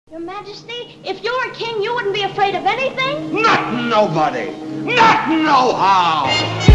Your Majesty, if you were king, you wouldn't be afraid of anything? Not nobody! Not nohow!